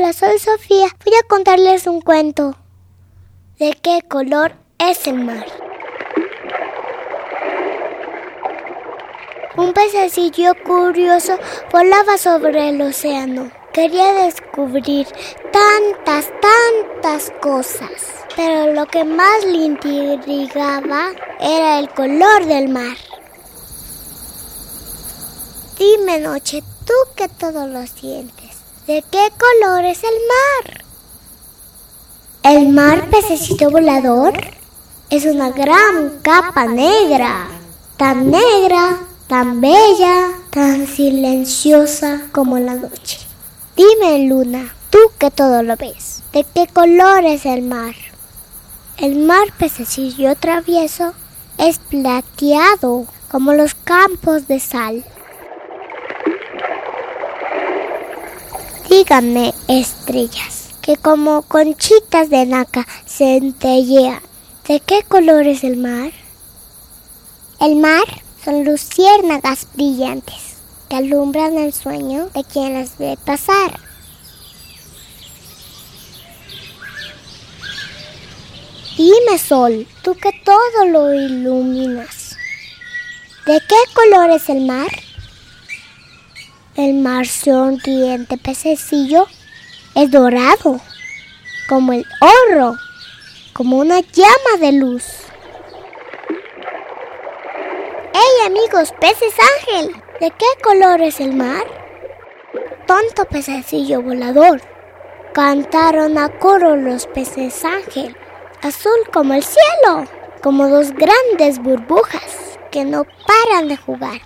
Hola, soy Sofía. Voy a contarles un cuento. ¿De qué color es el mar? Un pececillo curioso volaba sobre el océano. Quería descubrir tantas cosas. Pero lo que más le intrigaba era el color del mar. Dime, Noche, tú que todo lo sientes, ¿de qué color es el mar? El mar, pececito volador, es una gran capa negra, tan bella, tan silenciosa como la noche. Dime, Luna, tú que todo lo ves, ¿de qué color es el mar? El mar, pececillo travieso, es plateado como los campos de sal. Díganme, estrellas, que como conchitas de nácar centellean, ¿de qué color es el mar? El mar son luciérnagas brillantes que alumbran el sueño de quien las ve pasar. Dime, sol, tú que todo lo iluminas, ¿de qué color es el mar? El mar sonriente, pececillo, es dorado, como el oro, como una llama de luz. ¡Hey, amigos, peces ángel! ¿De qué color es el mar? Tonto pececillo volador, cantaron a coro los peces ángel. Azul como el cielo, como dos grandes burbujas que no paran de jugar.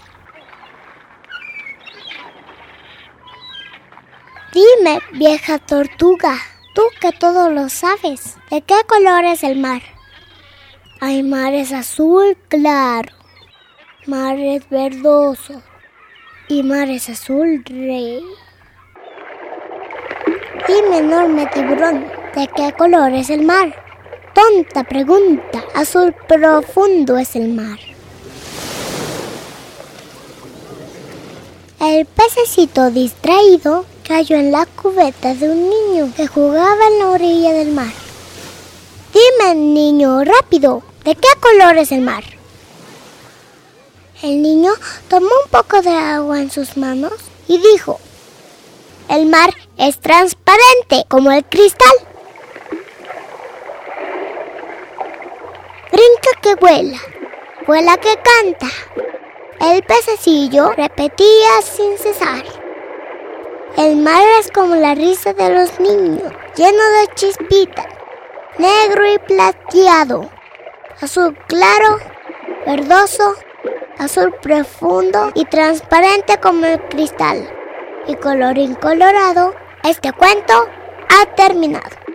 Dime, vieja tortuga, tú que todo lo sabes, ¿de qué color es el mar? Hay mares azul claro, mares verdoso y mares azul rey. Dime, enorme tiburón, ¿de qué color es el mar? Tonta pregunta, azul profundo es el mar. El pececito distraído cayó en la cubeta de un niño que jugaba en la orilla del mar. Dime, niño, rápido, ¿de qué color es el mar? El niño tomó un poco de agua en sus manos y dijo: el mar es transparente como el cristal. Brinca que vuela que canta. El pececillo repetía sin cesar: el mar es como la risa de los niños, lleno de chispitas, negro y plateado, azul claro, verdoso, azul profundo y transparente como el cristal. Y colorín colorado, este cuento ha terminado.